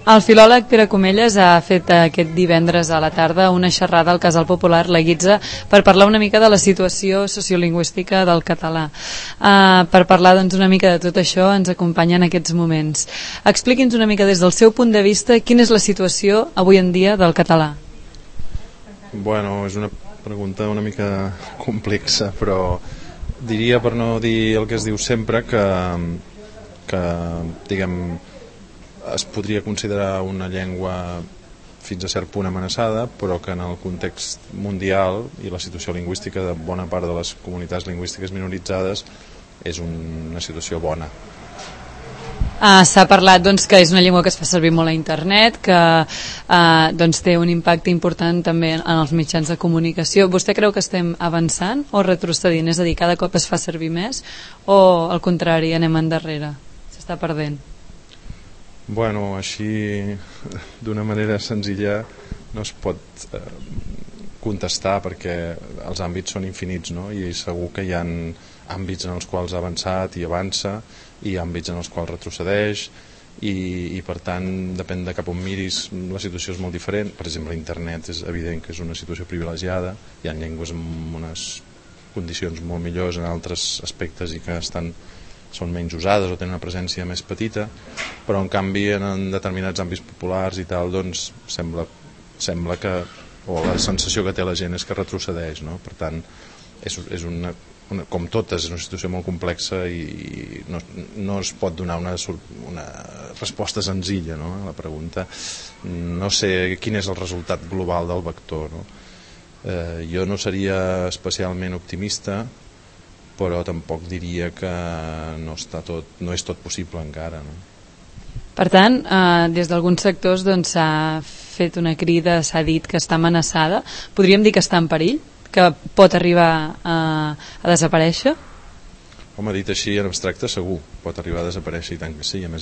El filòleg Pere Comelles ha fet aquest divendres a la tarda una xerrada al Casal Popular La Guitza per parlar una mica de la situació sociolingüística del català. Per parlar doncs, una mica de tot això ens acompanya en aquests moments. Expliqui'ns una mica des del seu punt de vista quina és la situació avui en dia del català. Bueno, és una pregunta una mica complexa, però diria, per no dir el que es diu sempre, que diguem, es podria considerar una llengua fins a cert punt amenaçada, però que en el context mundial i la situació lingüística de bona part de les comunitats lingüístiques minoritzades és una situació bona. S'ha parlat que és una llengua que es fa servir molt a internet, que té un impacte important també en els mitjans de comunicació. Vostè creu que estem avançant o retrocedint? És a dir, cada cop es fa servir més o al contrari, anem endarrere? S'està perdent? Bueno, així d'una manera senzilla no es pot contestar, perquè els àmbits són infinits, no? I segur que hi ha àmbits en els quals ha avançat i avança, i àmbits en els quals retrocedeix, i per tant depèn de cap on miris la situació és molt diferent. Per exemple, internet és evident que és una situació privilegiada, hi ha llengües amb unes condicions molt millors en altres aspectes i que són menys usades o tenen una presència més petita, però en canvi en determinats àmbits populars i tal, doncs sembla que, o la sensació que té la gent és que retrocedeix, no? Per tant, és com totes, és una situació molt complexa i no es pot donar una resposta senzilla, no? A la pregunta. No sé quin és el resultat global del vector, no? Jo no seria especialment optimista, però tampoc diria que no és tot possible encara, no? Per tant, des d'alguns sectors s'ha fet una crida, s'ha dit que està amenaçada. Podríem dir que està en perill? Que pot arribar a desaparèixer? Home, dit així en abstracte segur, pot arribar a desaparèixer, i tant que sí. A més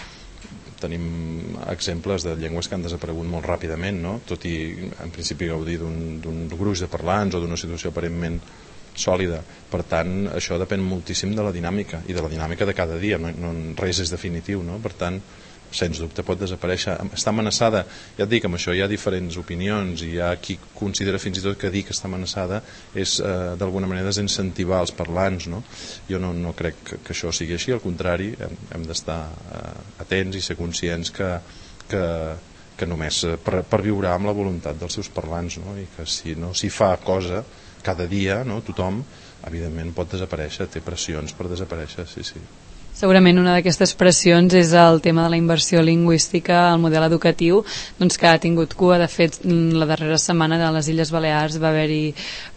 tenim exemples de llengües que han desaparegut molt ràpidament, no? Tot i en principi gaudir d'un gruix de parlants o d'una situació aparentment sòlida. Per tant, això depèn moltíssim de la dinàmica i de la dinàmica de cada dia, res és definitiu, no? Per tant, sens dubte pot desaparèixer. Està amenaçada, ja et dic, amb això hi ha diferents opinions, i hi ha qui considera fins i tot que dir que està amenaçada és d'alguna manera desincentivar els parlants, no? Jo no crec que això sigui així, al contrari, hem d'estar atents i ser conscients que només per viure amb la voluntat dels seus parlants, no? I que si no s'hi fa cosa cada dia, no? Tothom evidentment pot desaparèixer, té pressions per desaparèixer, sí. Segurament una d'aquestes pressions és el tema de la inversió lingüística al model educatiu, que ha tingut cua. De fet, la darrera setmana a les Illes Balears va haver-hi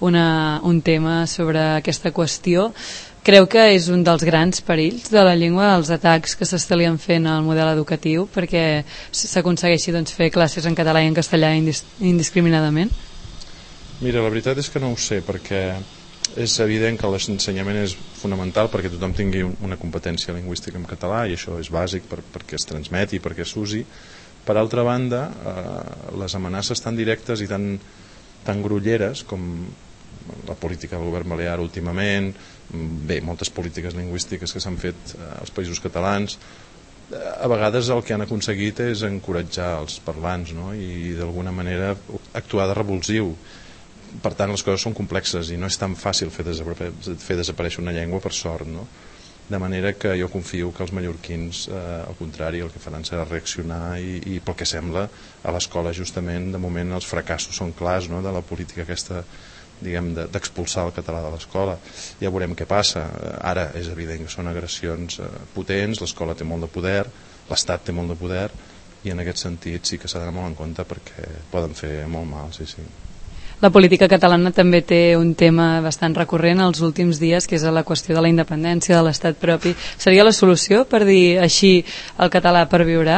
un tema sobre aquesta qüestió. Creu que és un dels grans perills de la llengua, els atacs que s'estalien fent al model educatiu perquè s'aconsegueixi fer classes en català i en castellà indiscriminadament? Mira, la veritat és que no ho sé, perquè és evident que l'ensenyament és fonamental perquè tothom tingui una competència lingüística en català, i això és bàsic perquè es transmeti, perquè s'usi. Per altra banda, les amenaces tan directes i tan grolleres com la política del govern balear últimament, moltes polítiques lingüístiques que s'han fet als països catalans, a vegades el que han aconseguit és encoratjar els parlants, no? I d'alguna manera actuar de revulsiu. Per tant, les coses són complexes i no és tan fàcil fer desaparèixer una llengua, per sort, no? De manera que jo confio que els mallorquins, al contrari, el que faran serà reaccionar i pel que sembla, a l'escola justament, de moment els fracassos són clars, no? De la política aquesta, diguem, d'expulsar el català de l'escola. Ja veurem què passa. Ara és evident que són agressions potents, l'escola té molt de poder, l'Estat té molt de poder, i en aquest sentit sí que s'ha d'anar molt en compte perquè poden fer molt mal, sí. La política catalana també té un tema bastant recurrent els últims dies, que és la qüestió de la independència, de l'estat propi. Seria la solució per dir així el català perviurà?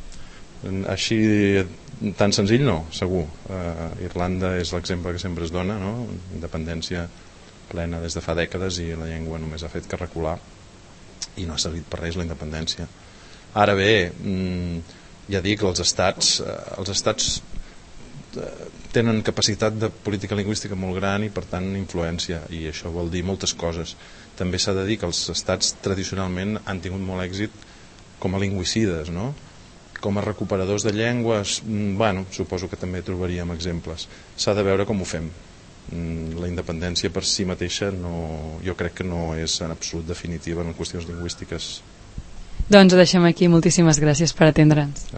Així tan senzill no, segur. Irlanda és l'exemple que sempre es dona, no? Independència plena des de fa dècades i la llengua només ha fet que recular i no ha servit per res la independència. Ara bé, ja dic, els estats tenen capacitat de política lingüística molt gran i per tant influència, i això vol dir moltes coses. També s'ha de dir que els estats tradicionalment han tingut molt èxit com a lingüicides, no? Com a recuperadors de llengües, bueno, suposo que també trobaríem exemples. S'ha de veure com ho fem. La independència per si mateixa jo crec que no és en absolut definitiva en qüestions lingüístiques. Doncs ho deixem aquí. Moltíssimes gràcies per atendre'ns.